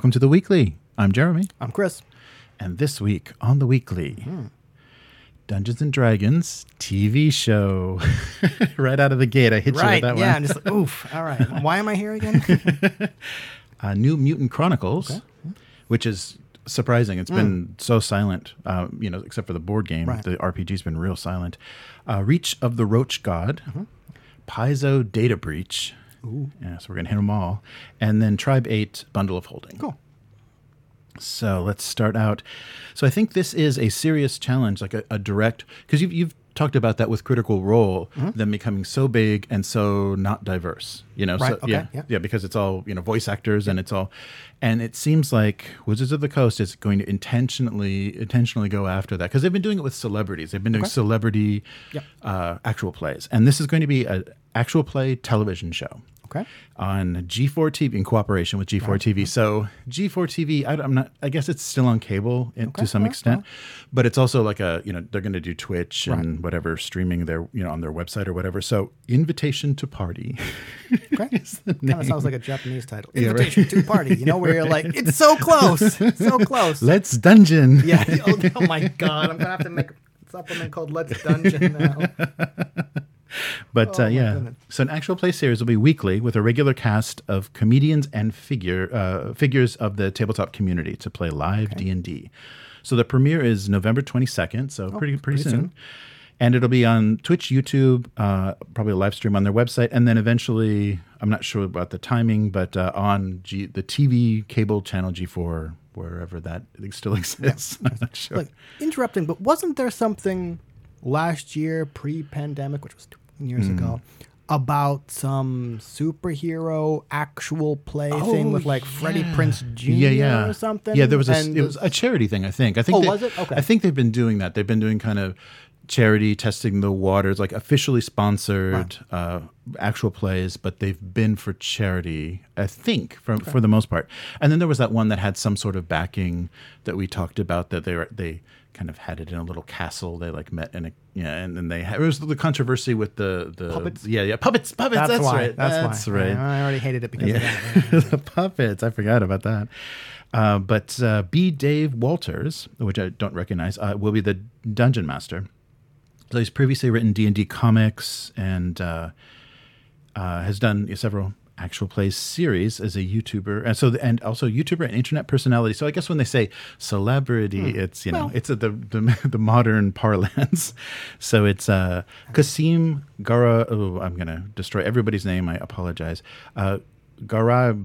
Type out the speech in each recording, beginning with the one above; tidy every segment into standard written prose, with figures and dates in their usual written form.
welcome to The Weekly. I'm Jeremy. I'm Chris. And this week on The Weekly, Dungeons & Dragons TV show. Right out of the gate, I hit you with that one. I'm just like, oof. All right. Why am I here again? New Mutant Chronicles, which is surprising. It's been so silent, except for the board game. Right. The RPG's been real silent. Reach of the Roach God, Paizo Data Breach. Ooh. Yeah, so we're going to hit them all. And then Tribe 8, Bundle of Holding. Cool. So let's start out. So I think this is a serious challenge, like a direct, because you've talked about that with Critical Role, them becoming so big and so not diverse, Right, so, okay, yeah, because it's all, voice actors and it's all, and it seems like Wizards of the Coast is going to intentionally go after that, because they've been doing it with celebrities. They've been doing celebrity actual plays, and this is going to be an actual play television show. Okay. On G4 TV in cooperation with G4 TV. So G4 TV, I guess it's still on cable to some extent, but it's also like they're going to do Twitch and whatever streaming their, on their website or whatever. So Invitation to Party. Okay. Kind of sounds like a Japanese title. Invitation to Party, where you're like, it's so close. So close. Let's Dungeon. Yeah. Oh my God. I'm going to have to make a supplement called Let's Dungeon now. But goodness. So an actual play series will be weekly with a regular cast of comedians and figures of the tabletop community to play live D&D. So the premiere is November 22nd, so pretty soon. And it'll be on Twitch, YouTube, probably a live stream on their website, and then eventually, I'm not sure about the timing, but on the TV cable channel G4, wherever that still exists. I'm not sure. Like, interrupting, but wasn't there something last year, pre-pandemic, which was 2 years ago, about some superhero actual play thing with like Freddie Prinze Jr. or something? Yeah, it was a charity thing, I think. Was it? Okay. I think they've been doing that. They've been doing kind of charity, testing the waters, like officially sponsored actual plays, but they've been for charity, I think, for the most part. And then there was that one that had some sort of backing that we talked about, that they kind of had it in a little castle. They like met in and then it was the controversy with the puppets. Puppets. That's right. That's right. Yeah, I already hated it because of that. The puppets. I forgot about that. But B. Dave Walters, which I don't recognize, will be the dungeon master. So he's previously written D&D comics and has done several actual plays series as a YouTuber, and also YouTuber and internet personality. So I guess when they say celebrity, it's it's the modern parlance. So it's Kasim Gara. Oh, I'm gonna destroy everybody's name. I apologize. Garaibe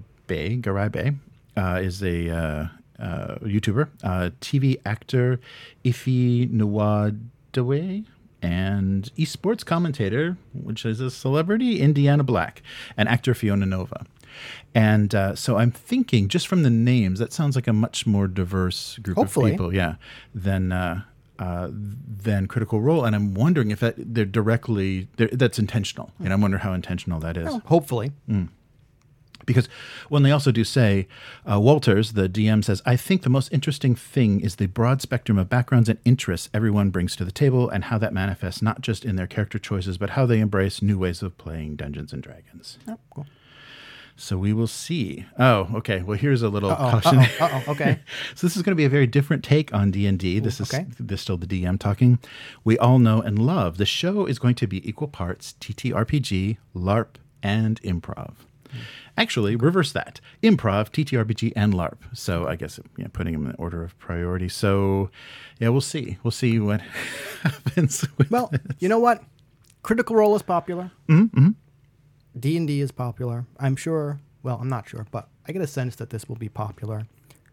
is a YouTuber, TV actor, Ife Nwadwe, and esports commentator, which is a celebrity, Indiana Black, and actor Fiona Nova. And so I'm thinking, just from the names, that sounds like a much more diverse group of people, than Critical Role. And I'm wondering if that's intentional. And I wonder how intentional that is. Well, hopefully. Because when they also do say, Walters, the DM, says, I think the most interesting thing is the broad spectrum of backgrounds and interests everyone brings to the table and how that manifests not just in their character choices, but how they embrace new ways of playing Dungeons & Dragons. Oh, cool. So we will see. Oh, okay. Well, here's a little caution. Okay. So this is going to be a very different take on D&D. This is still the DM talking. We all know and love the show is going to be equal parts TTRPG, LARP, and improv. Actually, reverse that. Improv, TTRPG, and LARP. So I guess putting them in order of priority. So, we'll see. We'll see what happens with this. You know what? Critical Role is popular. Mm-hmm. D&D is popular. I'm sure. Well, I'm not sure, but I get a sense that this will be popular.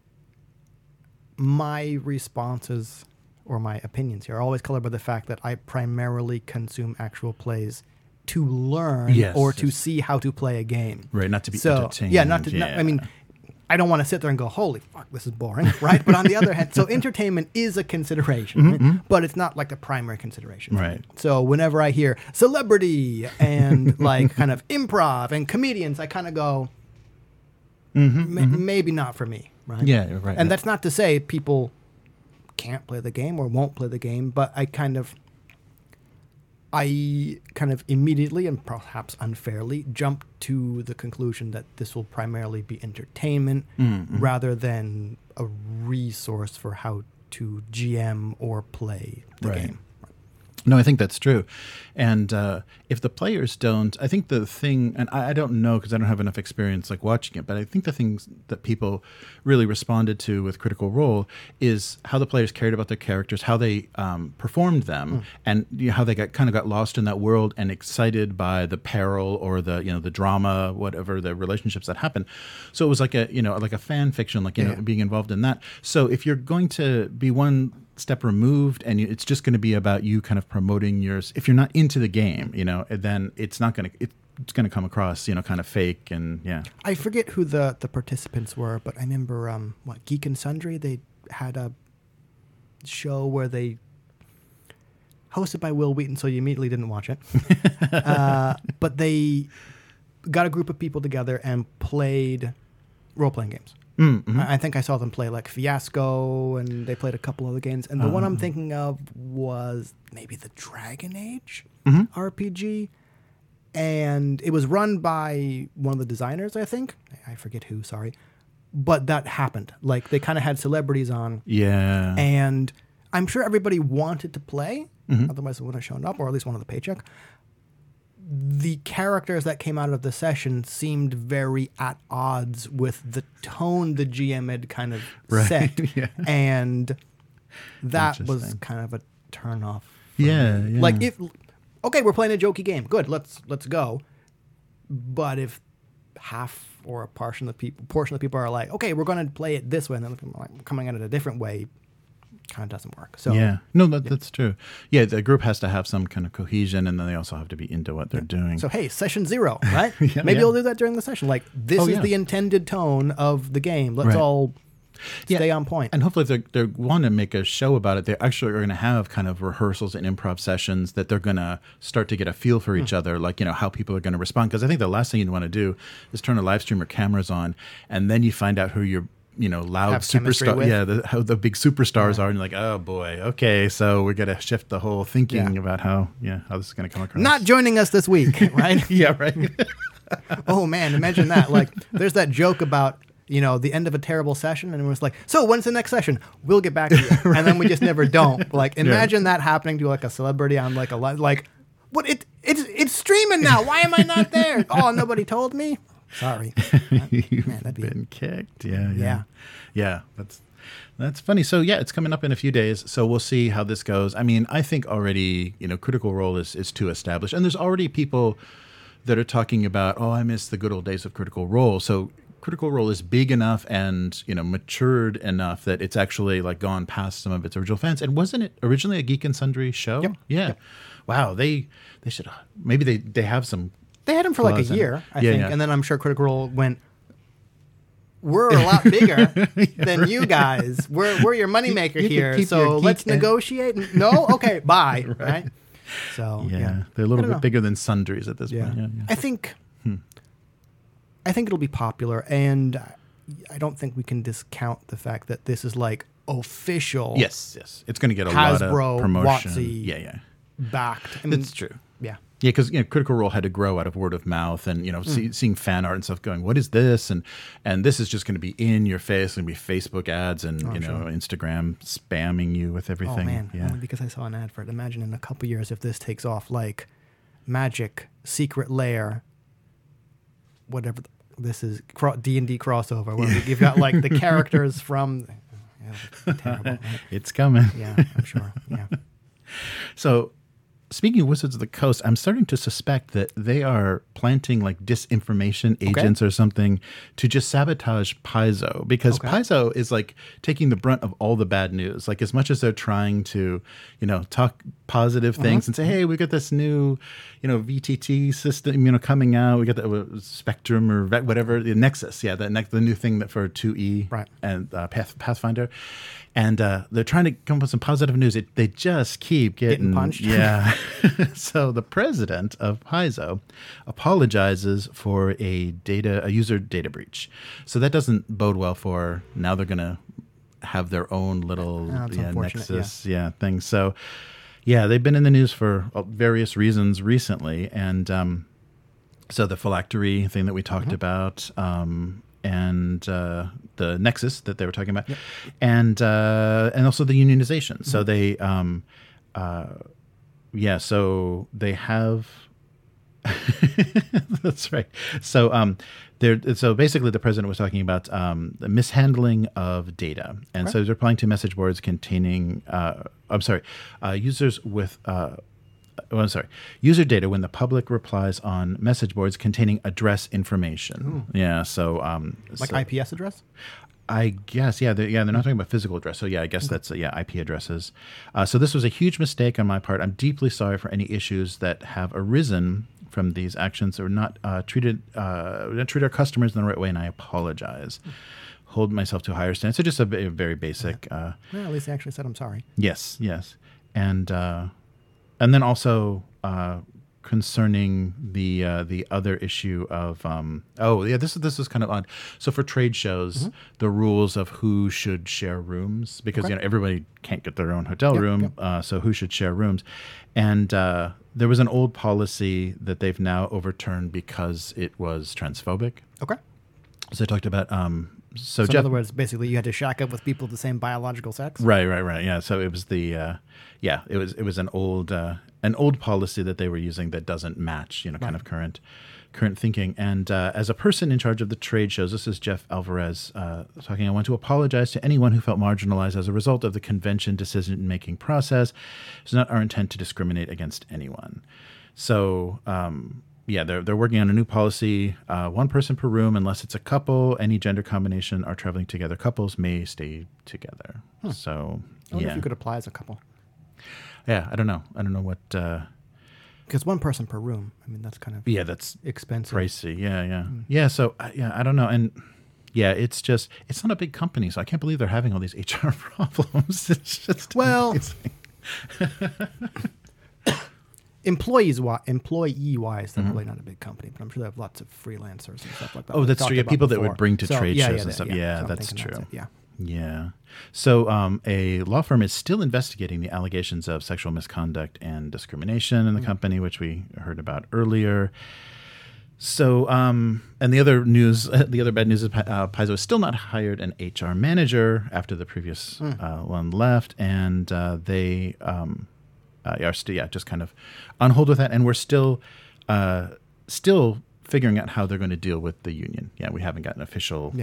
My responses or my opinions here are always colored by the fact that I primarily consume actual plays to learn or to see how to play a game. Right, not to be entertained. I mean, I don't want to sit there and go, holy fuck, this is boring, right? But on the other hand, so entertainment is a consideration, right? But it's not like the primary consideration. Right. So whenever I hear celebrity and like kind of improv and comedians, I kind of go, maybe not for me, right? Yeah, right. And that's not to say people can't play the game or won't play the game, but I kind of... I kind of immediately and perhaps unfairly jumped to the conclusion that this will primarily be entertainment rather than a resource for how to GM or play the game. No, I think that's true. And if the players don't, I think the thing, and I don't know because I don't have enough experience like watching it, but I think the things that people really responded to with Critical Role is how the players cared about their characters, how they performed them, and how they got lost in that world and excited by the peril or the the drama, whatever the relationships that happen. So it was like a fan fiction, like being involved in that. So if you're going to be one step removed and it's just going to be about you kind of promoting yours, if you're not into the game, then it's not going to it's going to come across kind of fake. And I forget who the participants were, but I remember Geek and Sundry, they had a show where they hosted by Will Wheaton, so you immediately didn't watch it. But they got a group of people together and played role-playing games. Mm-hmm. I think I saw them play like Fiasco, and they played a couple other games. And the one I'm thinking of was maybe the Dragon Age RPG. And it was run by one of the designers, I think. I forget who, sorry. But that happened. Like, they kind of had celebrities on. Yeah. And I'm sure everybody wanted to play. Otherwise, it wouldn't have shown up, or at least wanted the paycheck. The characters that came out of the session seemed very at odds with the tone the GM had kind of set. And that was kind of a turnoff. Yeah. Like, okay, we're playing a jokey game. Good, let's go. But if half or a portion of the people are like, okay, we're going to play it this way, and then coming at it a different way, kind of doesn't work. So that's true. Yeah, the group has to have some kind of cohesion, and then they also have to be into what they're doing. So hey, session 0, right? Maybe I'll do that during the session. Like, this is the intended tone of the game. Let's all stay on point. And hopefully, if they want to make a show about it, they actually are going to have kind of rehearsals and improv sessions that they're going to start to get a feel for each other, like how people are going to respond. Because I think the last thing you want to do is turn a live streamer cameras on, and then you find out who you're loud superstar. How the big superstars are, and you're like, oh boy, okay, so we're gonna shift the whole thinking about how this is gonna come across. Not joining us this week, right? Right. Oh man, imagine that. Like, there's that joke about the end of a terrible session, and it was like, so when's the next session? We'll get back to you, and then we just never don't. Like, imagine that happening to like a celebrity on like a like, what it's streaming now. Why am I not there? Oh, nobody told me. Sorry. You've been kicked. Yeah. That's funny. So it's coming up in a few days. So we'll see how this goes. I mean, I think already, Critical Role is too established. And there's already people that are talking about, I miss the good old days of Critical Role. So Critical Role is big enough and, matured enough that it's actually like gone past some of its original fans. And wasn't it originally a Geek and Sundry show? Yep. Yeah. Yep. Wow. They should, maybe they have some. They had him for like a year, I think. And then I'm sure Critical Role went, we're a lot bigger than you guys. We're your moneymaker here. So let's negotiate. No? Okay, bye. Right? So, they're a little bit bigger than Sundries at this point. Yeah. I think it'll be popular. And I don't think we can discount the fact that this is like official. Yes. It's going to get a lot of promotion. WotC backed. I mean, it's true. Yeah. Yeah, because Critical Role had to grow out of word of mouth, and seeing fan art and stuff going, what is this? And this is just going to be in your face, and be Facebook ads and Instagram spamming you with everything. Oh man, only because I saw an ad for it. Imagine in a couple years if this takes off, like Magic Secret Lair, whatever this is, D&D crossover, where you've got like the characters from. Yeah, terrible. Right? It's coming. Yeah, I'm sure. Yeah. So, speaking of Wizards of the Coast, I'm starting to suspect that they are planting like disinformation agents or something to just sabotage Paizo, because Paizo is like taking the brunt of all the bad news. Like, as much as they're trying to, talk positive things and say, hey, we got this new, VTT system, coming out. We got the Spectrum or whatever, the Nexus. Yeah, the new thing that for 2E and Pathfinder. And they're trying to come up with some positive news. They just keep getting punched. Yeah. So the president of Paizo apologizes for a user data breach. So that doesn't bode well for now. They're going to have their own little Nexus thing. So Yeah, they've been in the news for various reasons recently, and so the phylactery thing that we talked about, and the nexus that they were talking about, and also the unionization. So they, so they have. That's right. So so basically the president was talking about the mishandling of data. And so he's replying to message boards containing, users with, user data when the public replies on message boards containing address information. Ooh. Yeah. So, IPS address? I guess, they're not talking about physical address. So, I guess that's, IP addresses. So this was a huge mistake on my part. I'm deeply sorry for any issues that have arisen from these actions or not treat our customers in the right way, and I apologize. Hold myself to a higher standard. So just a very basic. Well, at least they actually said I'm sorry. Yes, and then also concerning the other issue of this is kind of odd. So for trade shows, the rules of who should share rooms, because everybody can't get their own hotel room, so who should share rooms, and there was an old policy that they've now overturned because it was transphobic. Okay. So they talked about So in other words, basically, you had to shack up with people of the same biological sex. Right. Yeah. So it was it was an old policy that they were using that doesn't match, kind of current thinking. And as a person in charge of the trade shows, this is Jeff Alvarez talking. I want to apologize to anyone who felt marginalized as a result of the convention decision-making process. It's not our intent to discriminate against anyone. So. They're working on a new policy. One person per room, unless it's a couple. Any gender combination are traveling together. Couples may stay together. So, I wonder if you could apply as a couple. Yeah, I don't know. I don't know what. Because one person per room. I mean, that's kind of that's expensive, pricey. Yeah. So I don't know, and it's not a big company, so I can't believe they're having all these HR problems. It's just amazing. Employee-wise, they're really not a big company, but I'm sure they have lots of freelancers and stuff like that. Oh, that's true. Yeah, people that would bring to so, trade shows and stuff. Yeah, that's true. Yeah. So a law firm is still investigating the allegations of sexual misconduct and discrimination in the company, which we heard about earlier. So, and the other bad news is Paizo has still not hired an HR manager after the previous one left, and they are just kind of on hold with that, and we're still figuring out how they're going to deal with the union. Yeah, we haven't gotten official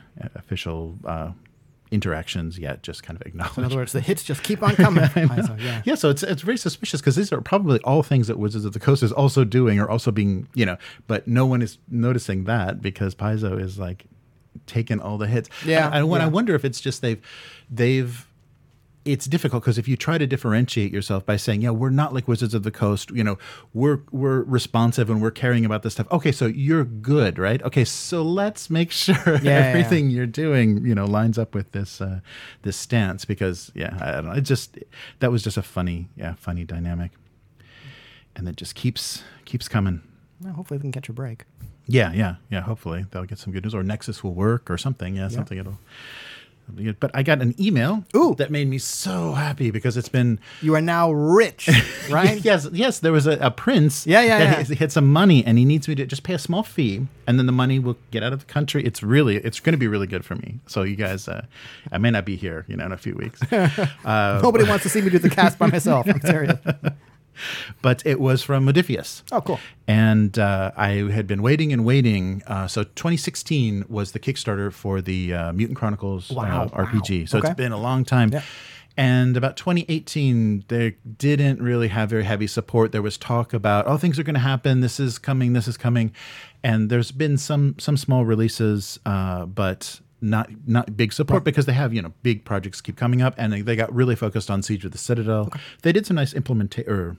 interactions yet. Just kind of acknowledged. So in other words, the hits just keep on coming. Yeah, so it's very suspicious because these are probably all things that Wizards of the Coast is also doing or also being but no one is noticing that because Paizo is like taking all the hits. Yeah, I wonder if it's just they've. It's difficult because if you try to differentiate yourself by saying, we're not like Wizards of the Coast, we're responsive and we're caring about this stuff. Okay, so you're good, right? Okay, so let's make sure everything you're doing, lines up with this this stance because, I don't know. That was just a funny dynamic. And it just keeps coming. Well, hopefully they can catch a break. Yeah. Hopefully they'll get some good news or Nexus will work or something. Something it'll... But I got an email that made me so happy because it's been... You are now rich, right? Yes. There was a prince. He had some money and he needs me to just pay a small fee and then the money will get out of the country. It's going to be really good for me. So you guys, I may not be here, in a few weeks. Nobody wants to see me do the cast by myself. I'm serious. But it was from Modiphius. Oh, cool. And I had been waiting. So 2016 was the Kickstarter for the Mutant Chronicles RPG. Wow. So it's been a long time. Yeah. And about 2018, they didn't really have very heavy support. There was talk about, things are going to happen. This is coming. And there's been some small releases, but not big support because they have, big projects keep coming up and they got really focused on Siege of the Citadel. Okay. They did some nice implementation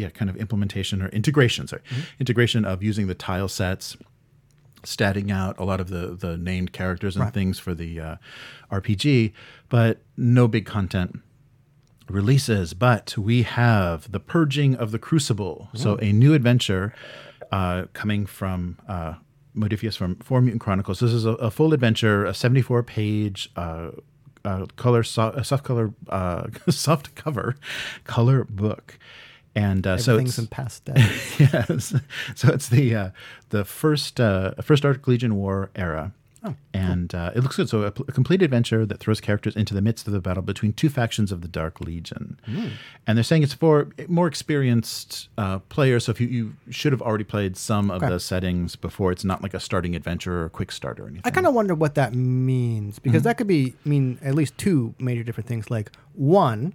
or integration, integration of using the tile sets, statting out a lot of the named characters and things for the RPG, but no big content releases. But we have The Purging of the Crucible. So a new adventure coming from... Modiphius from 4 Mutant Chronicles. This is a full adventure, a 74-page soft color soft cover color book. And everything's so in pastel. yes, so it's the first Dark Legion War era. Oh, and it looks good. So a complete adventure that throws characters into the midst of the battle between two factions of the Dark Legion. And they're saying it's for more experienced players. So if you should have already played some of the settings before, it's not like a starting adventure or a quick start or anything. I kind of wonder what that means, because that could mean at least two major different things. Like, one,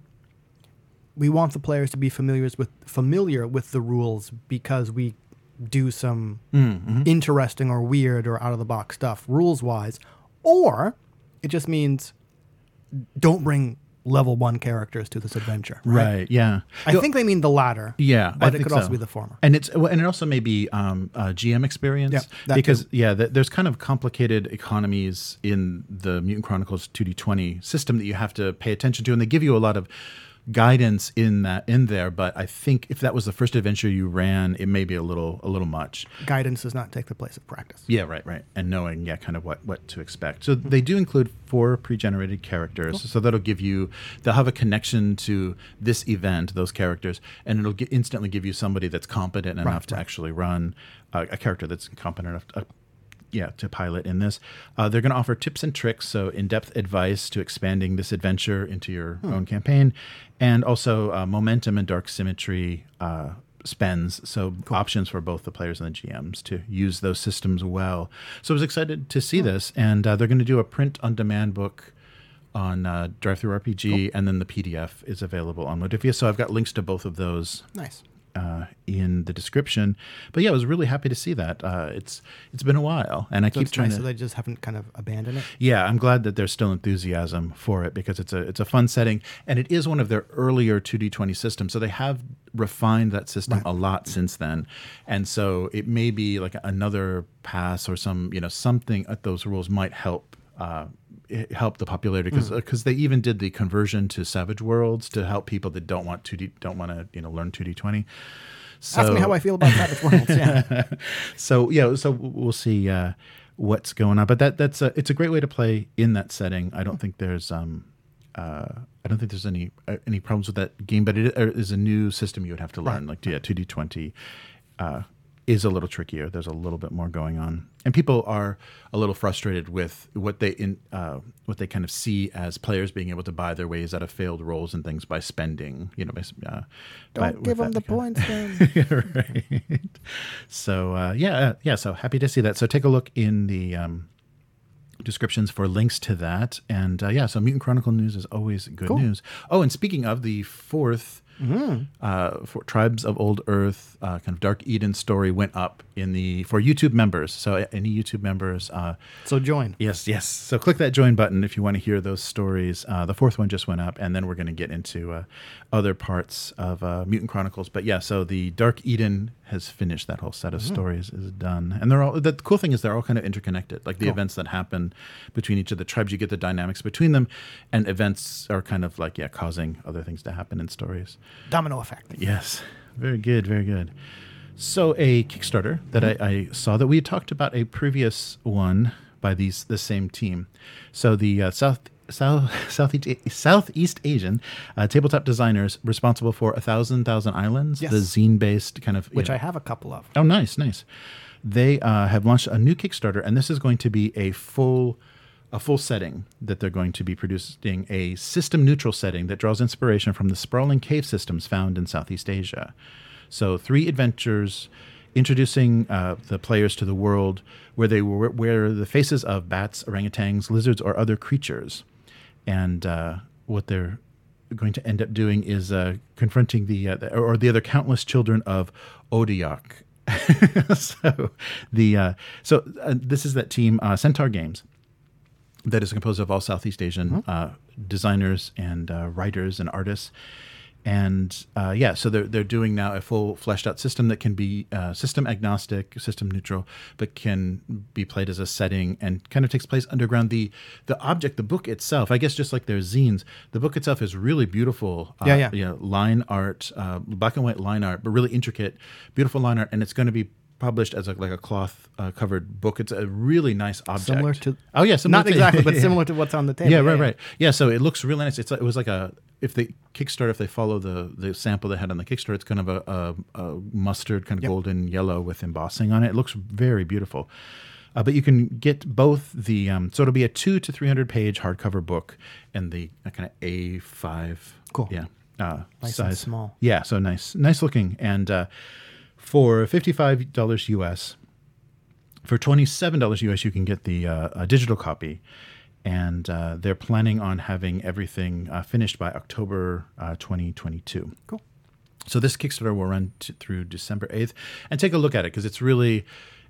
we want the players to be familiar with the rules because we do some interesting or weird or out of the box stuff rules wise, or it just means don't bring level 1 characters to this adventure. Right. Yeah. I think they mean the latter. Yeah, but it could also be the former. And it also may be GM experience, because there's kind of complicated economies in the Mutant Chronicles 2D20 system that you have to pay attention to, and they give you a lot of guidance in there, but I think if that was the first adventure you ran, it may be a little much. Guidance does not take the place of practice. Yeah, right. And knowing kind of what to expect. So they do include 4 pre-generated characters. Cool. So they'll have a connection to this event, those characters, and it'll instantly give you somebody that's competent enough to actually run a character that's competent enough to pilot in this. They're going to offer tips and tricks, so in-depth advice to expanding this adventure into your own campaign, and also momentum and dark symmetry spends, so options for both the players and the GMs to use those systems well. So I was excited to see this, and they're going to do a print-on-demand book on DriveThruRPG, and then the PDF is available on Modiphius. So I've got links to both of those. Nice. In the description, but yeah, I was really happy to see that. It's been a while, and I keep trying to. So they just haven't kind of abandoned it. Yeah, I'm glad that there's still enthusiasm for it, because it's a fun setting, and it is one of their earlier 2D20 systems. So they have refined that system a lot since then, and so it may be like another pass or something at those rules might help the popularity, because they even did the conversion to Savage Worlds to help people that don't want to learn 2D20. So, ask me how I feel about Savage Worlds. Yeah. So we'll see what's going on, but it's a great way to play in that setting. I don't think there's any problems with that game, but it is a new system you would have to learn. 2D20 is a little trickier. There's a little bit more going on, and people are a little frustrated with what they kind of see as players being able to buy their ways out of failed rolls and things by spending. Don't give them the points then. Right. So So happy to see that. So take a look in the descriptions for links to that, and so Mutant Chronicle news is always good news. Oh, and speaking of the fourth. For Tribes of Old Earth, kind of Dark Eden story went up for YouTube members. So any YouTube members, so join. Yes. So click that join button if you want to hear those stories. The fourth one just went up, and then we're going to get into other parts of Mutant Chronicles. But so the Dark Eden has finished. That whole set of stories is done, and the cool thing is they're all kind of interconnected. Like the events that happen between each of the tribes, you get the dynamics between them, and events are kind of like causing other things to happen in stories. Domino effect. Yes. Very good. Very good. So a Kickstarter that I saw that we had talked about a previous one by the same team. So the Southeast Asian tabletop designers responsible for 1,000 Islands, the zine-based kind of... Which I have a couple of. Oh, nice. They have launched a new Kickstarter, and this is going to be a full setting that they're going to be producing, a system-neutral setting that draws inspiration from the sprawling cave systems found in Southeast Asia. So 3 adventures introducing the players to the world where they wear the faces of bats, orangutans, lizards, or other creatures. And what they're going to end up doing is confronting the other countless children of Odiok. So this is that team, Centaur Games, that is composed of all Southeast Asian designers and writers and artists. And so they're doing now a full fleshed out system that can be system agnostic, system neutral, but can be played as a setting and kind of takes place underground. The book itself, I guess just like their zines, the book itself is really beautiful. Line art, black and white line art, but really intricate, beautiful line art. And it's going to be published as like a cloth covered book. It's a really nice object. Similar to similar not to, exactly, but similar to what's on the table. Yeah, right. Yeah, so it looks really nice. It was like if they follow the sample they had on the Kickstarter, it's kind of a mustard kind of golden yellow with embossing on it. It looks very beautiful. But you can get both the so it'll be a 200 to 300 page hardcover book and the kind of A5. Cool. Yeah. Nice size. and small. Yeah, so nice looking. And for $55 US, for $27 US, you can get the a digital copy. And they're planning on having everything finished by October 2022. Cool. So this Kickstarter will run through December 8th. And take a look at it, because it's really,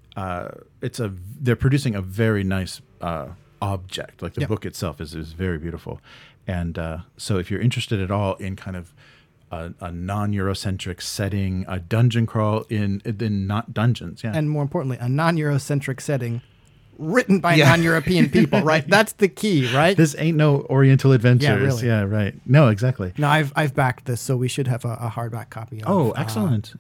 they're producing a very nice object. Like the book itself is very beautiful. And so if you're interested at all in kind of a non-Eurocentric setting, a dungeon crawl in not dungeons, and more importantly, a non-Eurocentric setting written by non-European people, right? That's the key, right? This ain't no Oriental Adventures. Yeah, really. Yeah, right. No, exactly. No, I've backed this, so we should have a hardback copy of excellent.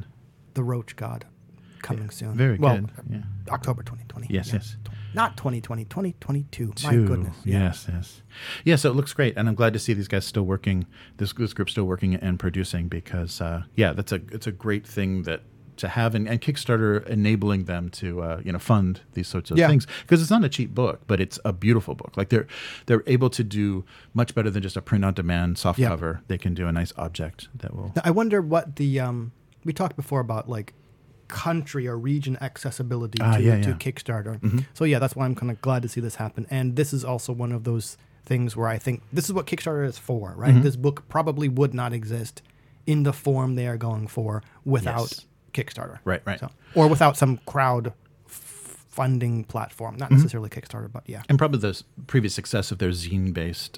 The Roach God coming soon. Very good. Yeah. October 2020. Yes. Not 2020, 2022. My goodness. Yes. Yeah, so it looks great, and I'm glad to see these guys still working, this group still working and producing, because it's a great thing to have, and Kickstarter enabling them to fund these sorts of things, because it's not a cheap book, but it's a beautiful book. Like they're able to do much better than just a print on demand soft cover. They can do a nice object that will. Now, I wonder what the we talked before about like country or region accessibility to Kickstarter. Mm-hmm. So that's why I'm kind of glad to see this happen. And this is also one of those things where I think this is what Kickstarter is for, right? Mm-hmm. This book probably would not exist in the form they are going for without Kickstarter. Right. So, or without some crowd funding platform, not necessarily Kickstarter, but And probably the previous success of their zine-based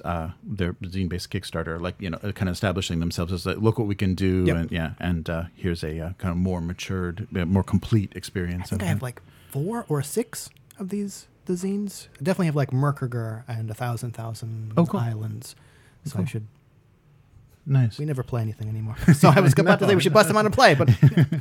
Kickstarter, like, kind of establishing themselves as like, look what we can do, and here's a kind of more matured, more complete experience. I think I have like 4 or 6 of the zines. I definitely have like Merkerger and 1,000 Islands. So I should. Nice. We never play anything anymore. So I was about to say we should bust them out and play, but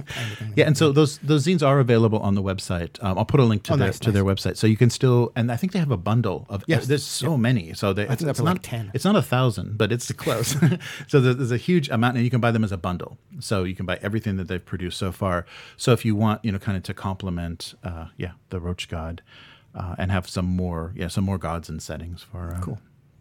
and so those zines are available on the website. I'll put a link to their website, so you can still. And I think they have a bundle of. There's so many, so I think it's not like 10. It's not 1,000, but it's close. So there's a huge amount, and you can buy them as a bundle. So you can buy everything that they've produced so far. So if you want, kind of to complement, the Roach God, and have some more gods and settings for. Cool.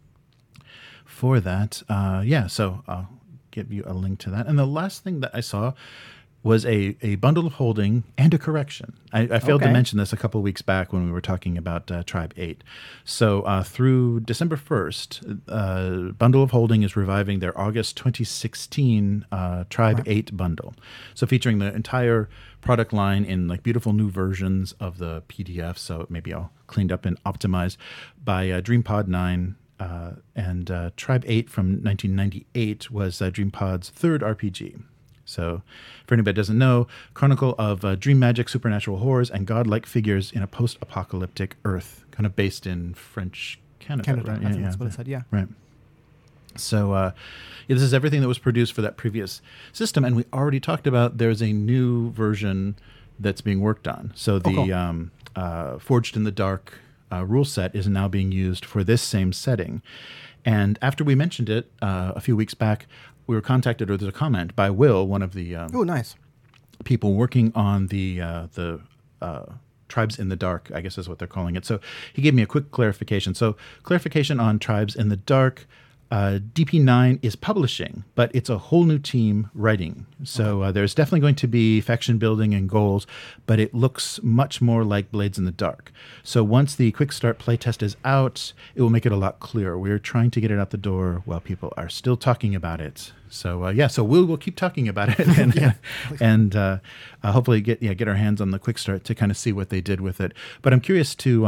For that, so I'll give you a link to that. And the last thing that I saw was a bundle of holding and a correction. I failed to mention this a couple of weeks back when we were talking about Tribe 8. So through December 1st, Bundle of Holding is reviving their August 2016 Tribe 8 bundle. So featuring the entire product line in like beautiful new versions of the PDF. So maybe all cleaned up and optimized by DreamPod 9. And Tribe 8 from 1998 was DreamPod's third RPG. So, for anybody that doesn't know, chronicle of dream magic, supernatural horrors, and godlike figures in a post-apocalyptic Earth, kind of based in French Canada, right? I think that's what I said, Right. So, this is everything that was produced for that previous system, and we already talked about there's a new version that's being worked on. So, the Forged in the Dark rule set is now being used for this same setting. And after we mentioned it a few weeks back, we were contacted, or there's a comment by Will, one of the nice people working on the Tribes in the Dark, I guess is what they're calling it. So he gave me a quick clarification. So clarification on Tribes in the Dark. DP9 is publishing, but it's a whole new team writing. So there's definitely going to be faction building and goals, but it looks much more like Blades in the Dark. So once the quick start playtest is out, it will make it a lot clearer. We're trying to get it out the door while people are still talking about it. So so we'll keep talking about it and hopefully get our hands on the quick start to kind of see what they did with it. But I'm curious to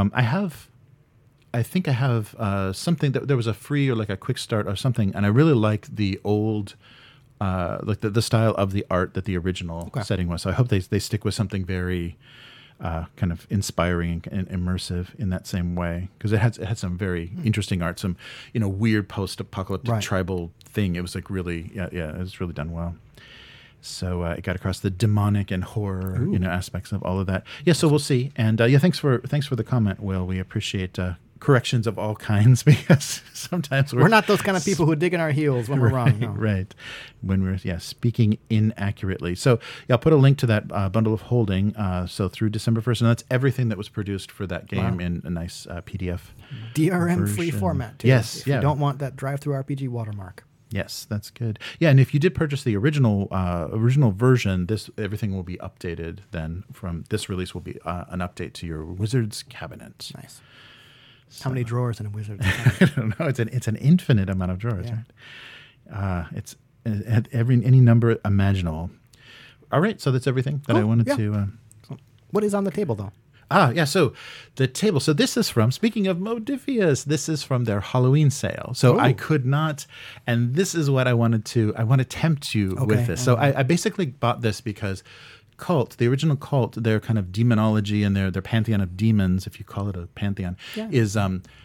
I think I have something that there was a free or like a quick start or something, and I really like the old, like the style of the art that the original setting was. So I hope they stick with something very kind of inspiring and immersive in that same way, because it had some very interesting art, some weird post-apocalyptic tribal thing. It was like really it was really done well. So it got across the demonic and horror, aspects of all of that. Yeah, so we'll see. And thanks for the comment, Will. We appreciate corrections of all kinds because sometimes we're not those kind of people who dig in our heels when we're wrong. No. Right. When we're speaking inaccurately. So I'll put a link to that bundle of holding. So through December 1st, and that's everything that was produced for that game in a nice PDF. DRM free format too. Yes. If you don't want that drive-through RPG watermark. Yes, that's good. Yeah, and if you did purchase the original version, everything will be updated. Then from this release will be an update to your Wizard's cabinet. Nice. So, how many drawers in a Wizard's cabinet? I don't know. It's an infinite amount of drawers, right? It's at any number imaginable. All right, so that's everything that I wanted to. What is on the table, though? So the table. So this is from, speaking of Modiphius, this is from their Halloween sale. So I could not, and this is what I want to tempt you with this. So I basically bought this because Cult, the original Cult, their kind of demonology and their pantheon of demons, if you call it a pantheon, is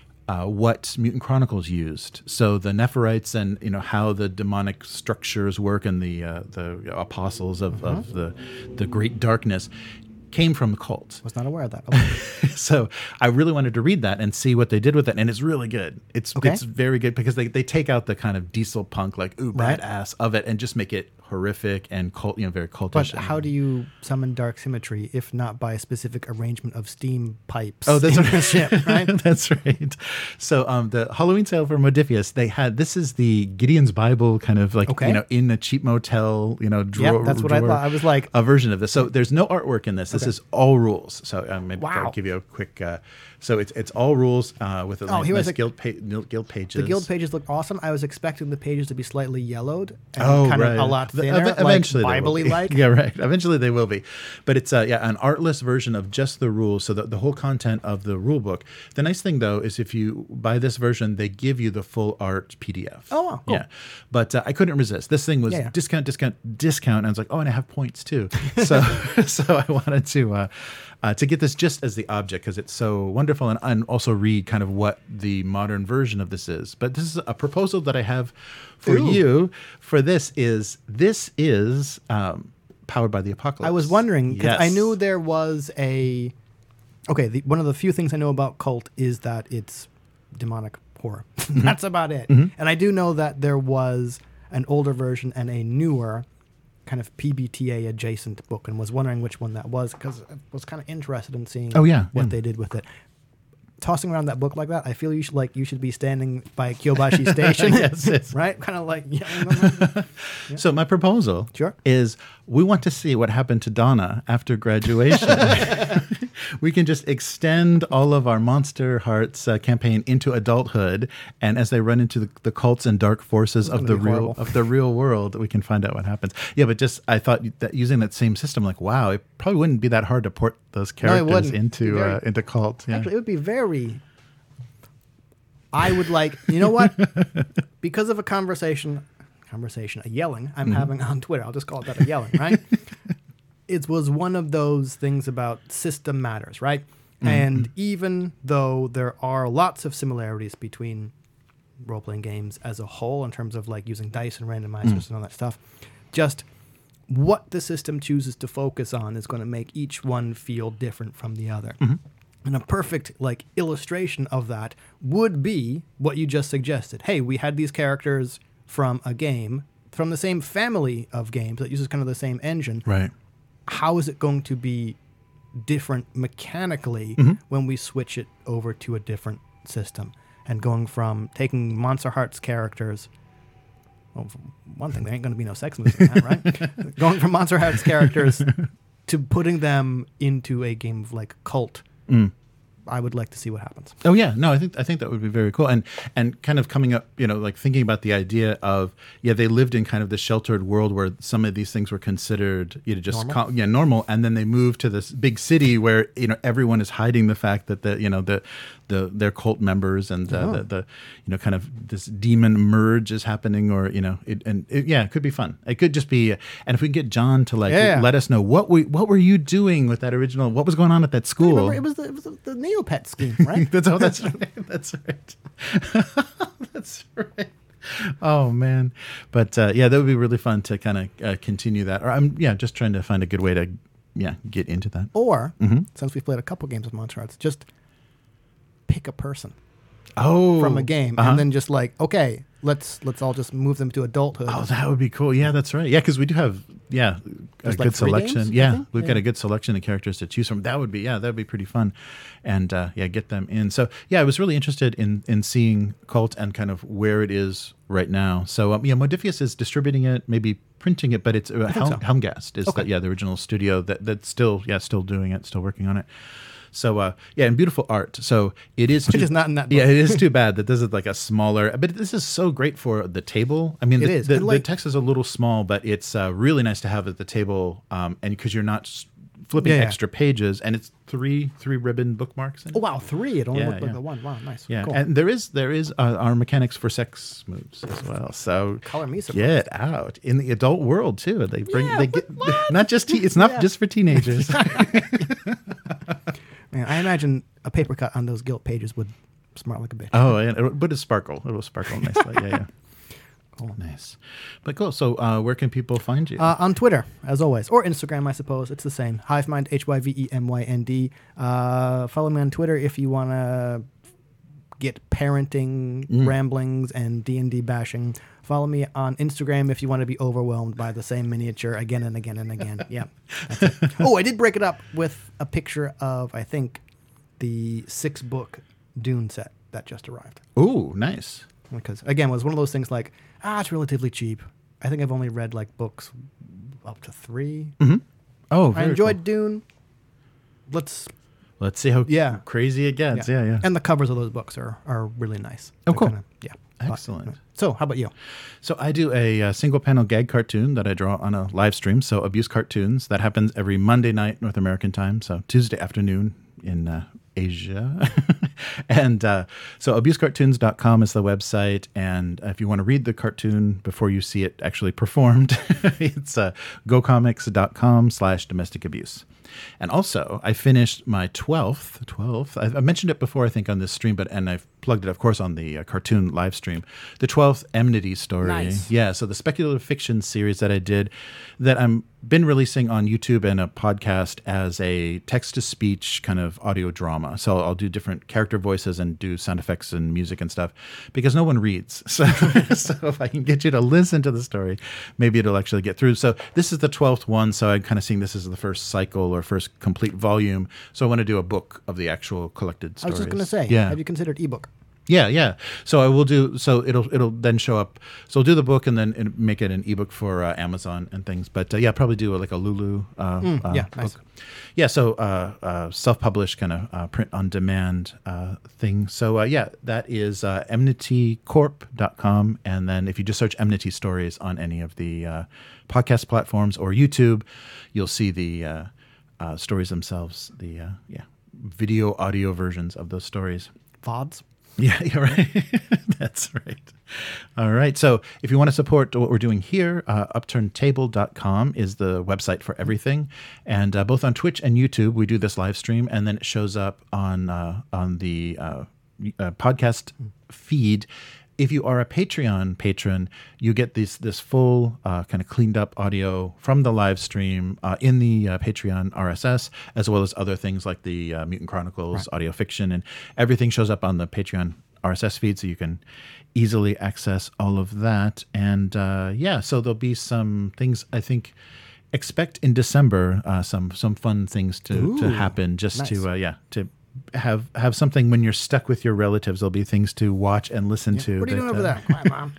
what Mutant Chronicles used. So the Nephirites and how the demonic structures work and the apostles of the great darkness came from the Cult. Was not aware of that. Okay. So I really wanted to read that and see what they did with it, and it's really good. It's very good because they take out the kind of diesel punk badass of it and just make it horrific and cult, very cultish. But how do you summon dark symmetry if not by a specific arrangement of steam pipes? Oh, that's in the ship, right? That's right. So the Halloween sale for Modiphius, this is the Gideon's Bible kind of in a cheap motel, drawer. That's what I thought. I was like a version of this. So there's no artwork in this. This is all rules. So maybe I'll give you a quick. So it's all rules with a nice guild pages. The guild pages look awesome. I was expecting the pages to be slightly yellowed and kind of a lot thinner, eventually like Bible-y. Yeah, right. Eventually they will be. But it's an artless version of just the rules, so the whole content of the rule book. The nice thing, though, is if you buy this version, they give you the full art PDF. Oh, cool. Yeah. But I couldn't resist. This thing was discount. And I was like, and I have points, too. So I wanted to get this just as the object because it's so wonderful and also read kind of what the modern version of this is. But this is a proposal that I have for you for this is Powered by the Apocalypse. I was wondering because I knew there was one of the few things I know about Cult is that it's demonic horror. That's about it. Mm-hmm. And I do know that there was an older version and a newer kind of PBTA adjacent book and was wondering which one that was because I was kind of interested in seeing what they did with it. Tossing around that book like that, I feel you should be standing by Kyobashi Station, yes. Right? Kind of like So my proposal is we want to see what happened to Donna after graduation. We can just extend all of our Monster Hearts campaign into adulthood, and as they run into the cults and dark forces of the real world, we can find out what happens. Yeah, but I thought that using that same system, it probably wouldn't be that hard to port those characters into Cult. Yeah. Actually, it would be very. I would like, you know what? Because of a a yelling I'm having on Twitter. I'll just call it that, a yelling, right? It was one of those things about system matters, right? Mm-hmm. And even though there are lots of similarities between role-playing games as a whole in terms of using dice and randomizers and all that stuff, just what the system chooses to focus on is going to make each one feel different from the other. Mm-hmm. And a perfect illustration of that would be what you just suggested. Hey, we had these characters from a game, from the same family of games that uses kind of the same engine. Right. How is it going to be different mechanically when we switch it over to a different system? And going from taking Monster Hearts characters, well, for one thing, there ain't going to be no sex moves in that, right? Going from Monster Hearts characters to putting them into a game of Cult. I would like to see what happens. Oh yeah, no, I think that would be very cool, and kind of coming up, thinking about the idea of they lived in kind of the sheltered world where some of these things were considered normal, and then they moved to this big city where everyone is hiding the fact that their cult members and the kind of this demon merge is happening, or it could be fun. It could just be, and if we can get John to let us know what were you doing with that original, what was going on at that school? It was the Neopet scheme, right? That's right. That's right. That's right. Oh man, but yeah, that would be really fun to kind of continue that. Or I'm just trying to find a good way to get into that. Or since we've played a couple games of Monster Hearts, just pick a person from a game, and then just like, okay, let's all just move them to adulthood. Oh, that would be cool. Yeah, that's right. Yeah, because we do have a There's good like 3 selection. games, I Yeah, think? we've got a good selection of characters to choose from. That would be pretty fun, and get them in. So I was really interested in seeing Cult and kind of where it is right now. So Modiphius is distributing it, maybe printing it, but it's Helmgast is the original studio that's still doing it, still working on it. So and beautiful art. So it is Which is not in that book. Yeah, it is too bad that this is like a smaller, but this is so great for the table. I mean, the text is a little small, but it's really nice to have at the table, and because you're not flipping extra pages, and it's three ribbon bookmarks. Oh wow, 3! It only looked like the one. Wow, nice. Yeah, cool. and there is our mechanics for sex moves as well. So Color me surprised. Get out in the adult world too. They get not just it's not just for teenagers. Man, I imagine a paper cut on those Guilt pages would smart like a bitch. Oh, but it sparkle. It will sparkle nicely. Yeah. Cool. Nice. But cool. So where can people find you? On Twitter, as always, or Instagram, I suppose. It's the same. Hivemind, HYVEMYND. Follow me on Twitter if you want to get parenting ramblings and D&D bashing. Follow me on Instagram if you want to be overwhelmed by the same miniature again and again and again. Yeah. That's it. Oh, I did break it up with a picture of, I think, the 6-book Dune set that just arrived. Ooh, nice. Because, again, it was one of those things like, it's relatively cheap. I think I've only read, like, books up to 3. Mm-hmm. Oh, I enjoyed cool. Dune. Let's see how crazy it gets. Yeah. And the covers of those books are really nice. Oh, cool. Excellent. So, how about you? So I do a single panel gag cartoon that I draw on a live stream. So Abuse Cartoons, that happens every Monday night North American time. So Tuesday afternoon in Asia. And so abusecartoons.com is the website. And if you want to read the cartoon before you see it actually performed, it's gocomics.com/domestic abuse. And also, I finished my 12th. I mentioned it before, I think, on this stream, and I've plugged it, of course, on the cartoon live stream. The 12th Enmity story. Nice. Yeah, so the speculative fiction series that I did, that I'm been releasing on YouTube and a podcast as a text-to-speech kind of audio drama. So I'll do different character voices and do sound effects and music and stuff, because no one reads. So if I can get you to listen to the story, maybe it'll actually get through. So this is the 12th one, so I'm kind of seeing this as the first cycle or first complete volume. So I want to do a book of the actual collected stories. I was just going to say, have you considered ebook? Yeah. So I will do. So it'll then show up. So I'll do the book and then make it an ebook for Amazon and things. But probably do like a Lulu. Nice. Book. Yeah. So self-published kind of print on demand thing. So that is enmitycorp.com. And then if you just search Enmity Stories on any of the podcast platforms or YouTube, you'll see the stories themselves. The video audio versions of those stories. VODs. Yeah, right. That's right. All right. So if you want to support what we're doing here, upturntable.com is the website for everything. And both on Twitch and YouTube, we do this live stream, and then it shows up on the podcast feed. If you are a Patreon patron, you get this full kind of cleaned up audio from the live stream in the Patreon RSS, as well as other things like the Mutant Chronicles audio fiction, and everything shows up on the Patreon RSS feed, so you can easily access all of that. And so there'll be some things, I think, expect in December, some fun things to happen, just nice. to have something when you're stuck with your relatives. There'll be things to watch and listen to. What are you doing over there? Come on, Mom.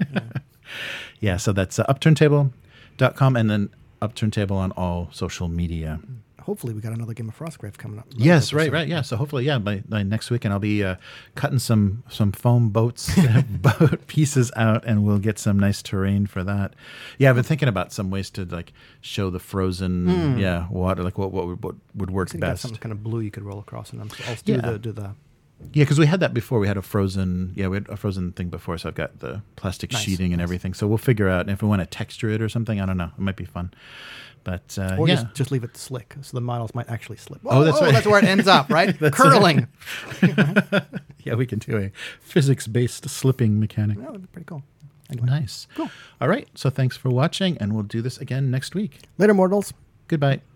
Yeah, so that's upturntable.com, and then Upturntable on all social media. Hopefully we got another game of Frostgrave coming up. Yes, right. Yeah, so hopefully, by next weekend I'll be cutting some foam boat pieces out, and we'll get some nice terrain for that. Yeah, I've been thinking about some ways to like show the frozen water, like what would work best. Some kind of blue you could roll across, and I'll do the. Yeah, because we had that before. We had a frozen thing before, so I've got the plastic sheeting and everything. So we'll figure out if we want to texture it or something. I don't know. It might be fun. But or just leave it slick, so the models might actually slip. That's right. That's where it ends up, right? Curling. Right. Yeah, we can do a physics-based slipping mechanic. That would be pretty cool. Anyway. Nice. Cool. All right. So thanks for watching, and we'll do this again next week. Later, mortals. Goodbye.